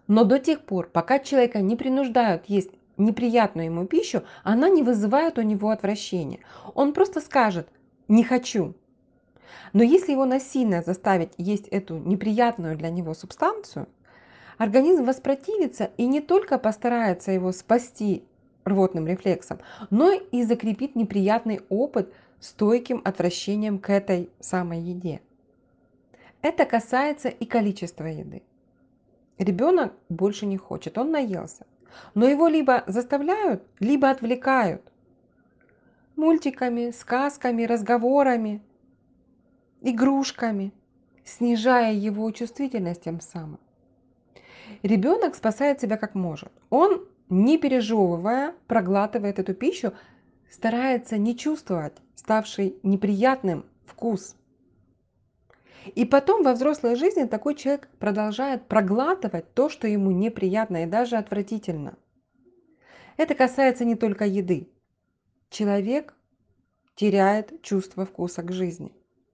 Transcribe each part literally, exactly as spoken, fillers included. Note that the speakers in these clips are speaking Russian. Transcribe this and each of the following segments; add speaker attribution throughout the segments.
Speaker 1: Но до тех пор, пока человека не принуждают есть неприятную ему пищу, она не вызывает у него отвращения. Он просто скажет «не хочу». Но если его насильно заставить есть эту неприятную для него субстанцию, организм воспротивится и не только постарается его спасти рвотным рефлексом, но и закрепит неприятный опыт стойким отвращением к этой самой еде. Это касается и количества еды. Ребенок больше не хочет, он наелся. Но его либо заставляют, либо отвлекают мультиками, сказками, разговорами, игрушками, снижая его чувствительность тем самым. Ребенок спасает себя как может. Он, не пережевывая, проглатывает эту пищу, старается не чувствовать ставший неприятным вкус. И потом во взрослой жизни такой человек продолжает проглатывать то, что ему неприятно и даже отвратительно. Это касается не только еды. Человек теряет чувство вкуса к жизни.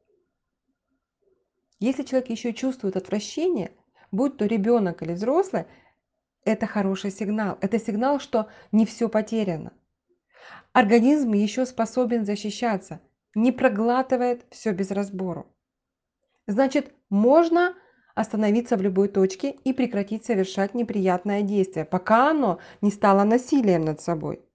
Speaker 1: Если человек еще чувствует отвращение, будь то ребенок или взрослый, это хороший сигнал. Это сигнал, что не все потеряно. Организм еще способен защищаться, не проглатывает все без разбору. Значит, можно остановиться в любой точке и прекратить совершать неприятное действие, пока оно не стало насилием над собой.